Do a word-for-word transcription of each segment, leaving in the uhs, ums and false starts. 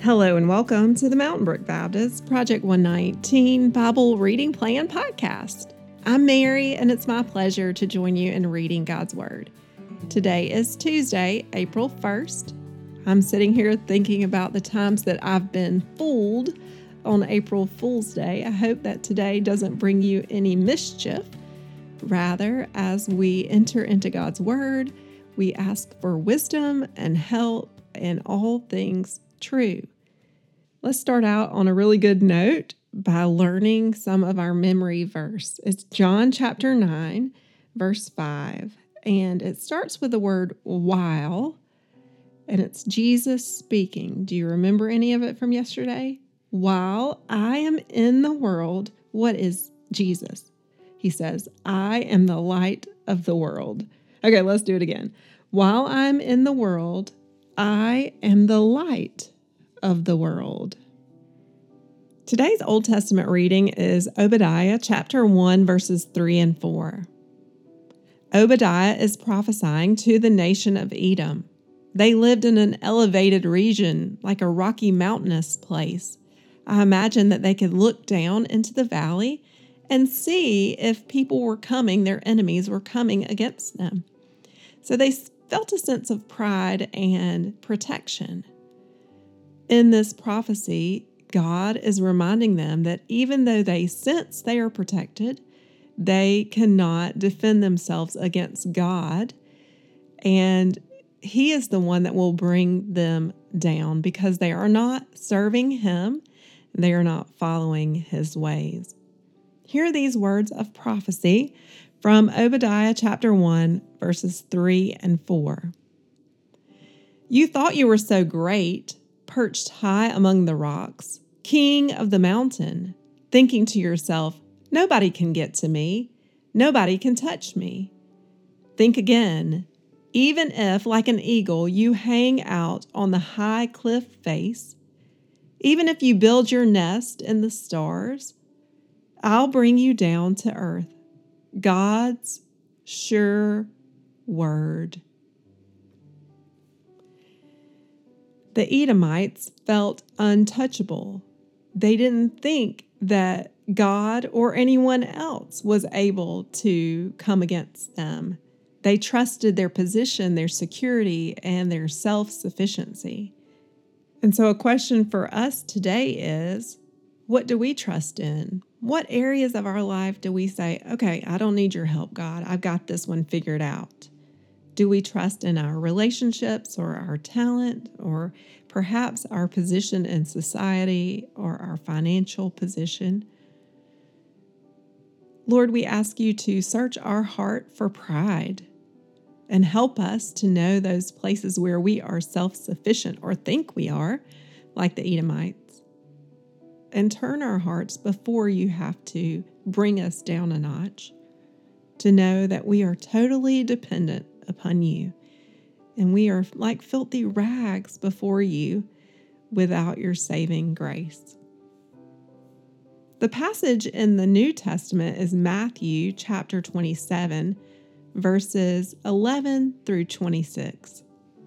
Hello and welcome to the Mountain Brook Baptist Project one nineteen Bible Reading Plan Podcast. I'm Mary, and it's my pleasure to join you in reading God's Word. Today is Tuesday, April first. I'm sitting here thinking about the times that I've been fooled on April Fool's Day. I hope that today doesn't bring you any mischief. Rather, as we enter into God's Word, we ask for wisdom and help in all things true. Let's start out on a really good note by learning some of our memory verse. It's John chapter nine, verse five, and it starts with the word while, and it's Jesus speaking. Do you remember any of it from yesterday? While I am in the world, what is Jesus? He says, I am the light of the world. Okay, let's do it again. While I'm in the world, I am the light of the world. Today's Old Testament reading is Obadiah chapter one, verses three and four. Obadiah is prophesying to the nation of Edom. They lived in an elevated region, like a rocky mountainous place. I imagine that they could look down into the valley and see if people were coming, their enemies were coming against them. So they felt a sense of pride and protection. In this prophecy, God is reminding them that even though they sense they are protected, they cannot defend themselves against God, and He is the one that will bring them down because they are not serving Him, they are not following His ways. Hear these words of prophecy from Obadiah chapter one, verses three and four. You thought you were so great, perched high among the rocks, king of the mountain, thinking to yourself, nobody can get to me, nobody can touch me. Think again. Even if, like an eagle, you hang out on the high cliff face, even if you build your nest in the stars, I'll bring you down to earth. God's sure word. The Edomites felt untouchable. They didn't think that God or anyone else was able to come against them. They trusted their position, their security, and their self-sufficiency. And so a question for us today is, what do we trust in? What areas of our life do we say, okay, I don't need your help, God. I've got this one figured out. Do we trust in our relationships or our talent or perhaps our position in society or our financial position? Lord, we ask you to search our heart for pride and help us to know those places where we are self-sufficient or think we are, like the Edomites. And turn our hearts before you have to bring us down a notch, to know that we are totally dependent upon you, and we are like filthy rags before you without your saving grace. The passage in the New Testament is Matthew chapter twenty-seven, verses eleven through twenty-six.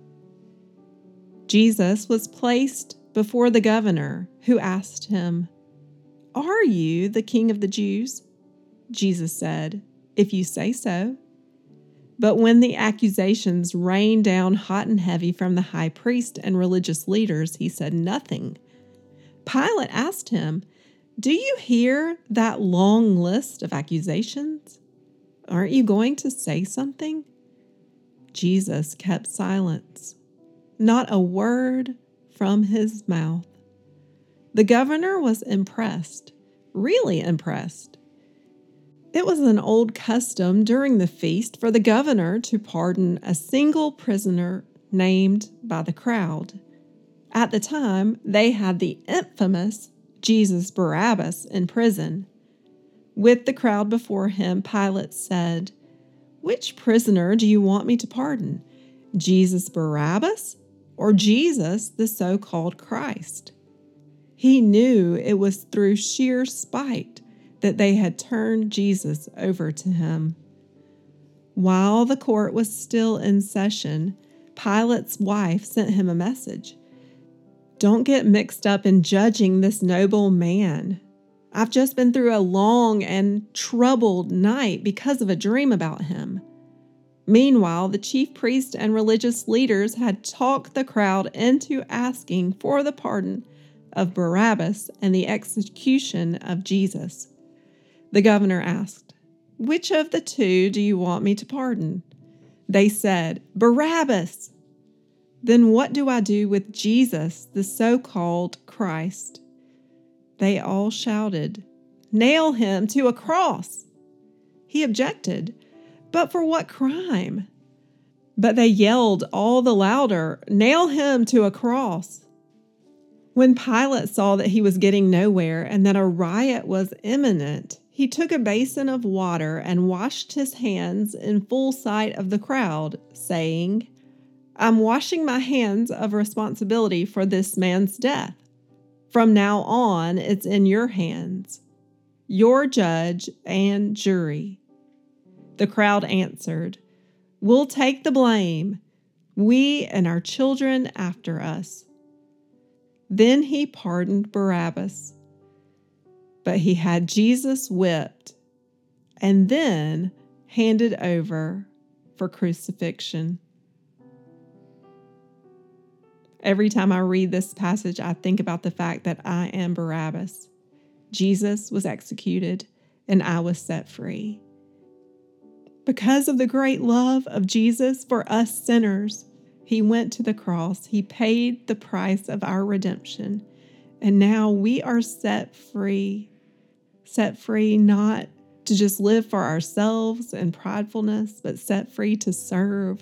Jesus was placed before the governor, who asked him, "Are you the king of the Jews?" Jesus said, "If you say so." But when the accusations rained down hot and heavy from the high priest and religious leaders, he said nothing. Pilate asked him, "Do you hear that long list of accusations? Aren't you going to say something?" Jesus kept silence, not a word from his mouth. The governor was impressed, really impressed. It was an old custom during the feast for the governor to pardon a single prisoner named by the crowd. At the time, they had the infamous Jesus Barabbas in prison. With the crowd before him, Pilate said, "Which prisoner do you want me to pardon? Jesus Barabbas or Jesus, the so-called Christ?" He knew it was through sheer spite that they had turned Jesus over to him. While the court was still in session, Pilate's wife sent him a message. Don't get mixed up in judging this noble man. I've just been through a long and troubled night because of a dream about him." Meanwhile, the chief priests and religious leaders had talked the crowd into asking for the pardon of Barabbas and the execution of Jesus. The governor asked, "Which of the two do you want me to pardon?" They said, "Barabbas." "Then what do I do with Jesus, the so-called Christ?" They all shouted, "Nail him to a cross." He objected, "But for what crime?" But they yelled all the louder, "Nail him to a cross." When Pilate saw that he was getting nowhere and that a riot was imminent, he took a basin of water and washed his hands in full sight of the crowd, saying, "I'm washing my hands of responsibility for this man's death. From now on, it's in your hands, your judge and jury." The crowd answered, "We'll take the blame, we and our children after us." Then he pardoned Barabbas, but he had Jesus whipped and then handed over for crucifixion. Every time I read this passage, I think about the fact that I am Barabbas. Jesus was executed and I was set free. Because of the great love of Jesus for us sinners, he went to the cross. He paid the price of our redemption. And now we are set free. Set free not to just live for ourselves and pridefulness, but set free to serve.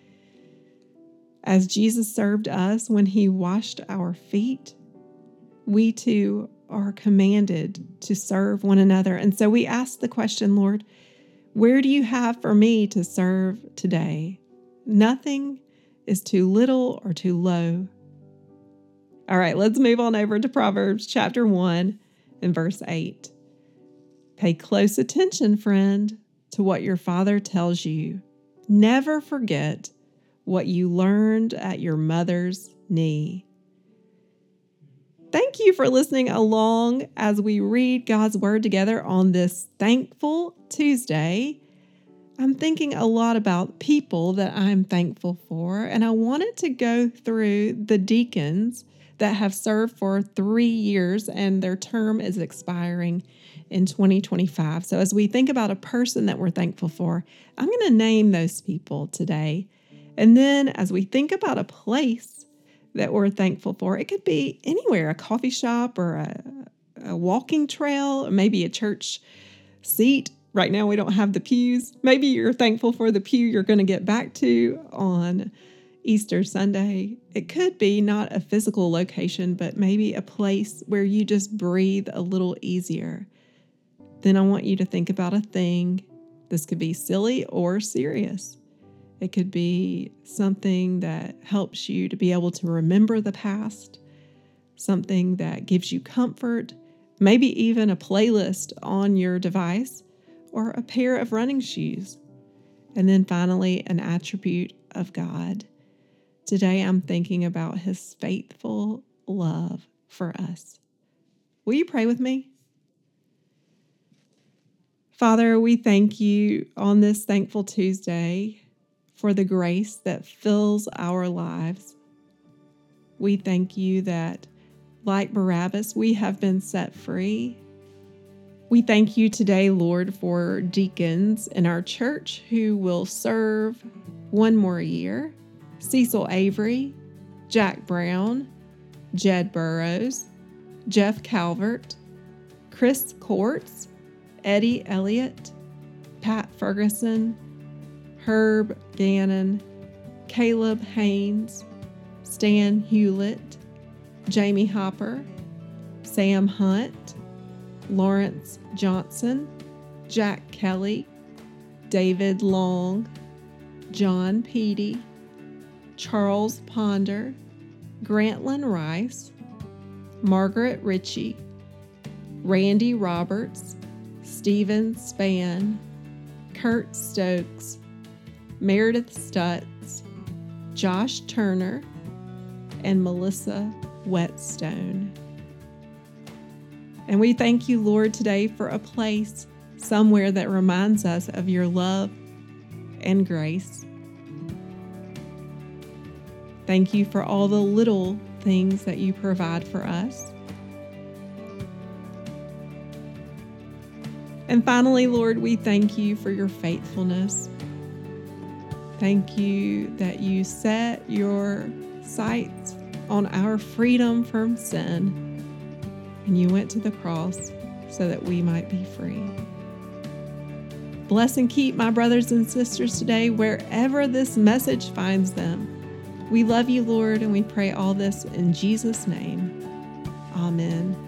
As Jesus served us when he washed our feet, we too are commanded to serve one another. And so we ask the question, Lord, where do you have for me to serve today? Nothing is too little or too low. All right, let's move on over to Proverbs chapter one and verse eight. Pay close attention, friend, to what your father tells you. Never forget what you learned at your mother's knee. Thank you for listening along as we read God's Word together on this Thankful Tuesday. I'm thinking a lot about people that I'm thankful for, and I wanted to go through the deacons that have served for three years and their term is expiring in twenty twenty-five. So as we think about a person that we're thankful for, I'm going to name those people today. And then as we think about a place that we're thankful for, it could be anywhere, a coffee shop or a, a walking trail, or maybe a church seat. Right now we don't have the pews. Maybe you're thankful for the pew you're going to get back to on Easter Sunday. It could be not a physical location, but maybe a place where you just breathe a little easier. Then I want you to think about a thing. This could be silly or serious. It could be something that helps you to be able to remember the past, something that gives you comfort, maybe even a playlist on your device, or a pair of running shoes. And then finally, an attribute of God. Today, I'm thinking about his faithful love for us. Will you pray with me? Father, we thank you on this Thankful Tuesday for the grace that fills our lives. We thank you that, like Barabbas, we have been set free. We thank you today, Lord, for deacons in our church who will serve one more year. Cecil Avery, Jack Brown, Jed Burrows, Jeff Calvert, Chris Courts, Eddie Elliott, Pat Ferguson, Herb Gannon, Caleb Haynes, Stan Hewlett, Jamie Hopper, Sam Hunt, Lawrence Johnson, Jack Kelly, David Long, John Peedy, Charles Ponder, Grantlin Rice, Margaret Ritchie, Randy Roberts, Stephen Spann, Kurt Stokes, Meredith Stutz, Josh Turner, and Melissa whetstone. And we thank you, Lord, today for a place somewhere that reminds us of your love and grace. Thank you for all the little things that you provide for us. And finally, Lord, we thank you for your faithfulness. Thank you that you set your sights on our freedom from sin, and you went to the cross so that we might be free. Bless and keep my brothers and sisters today, wherever this message finds them. We love you, Lord, and we pray all this in Jesus' name. Amen.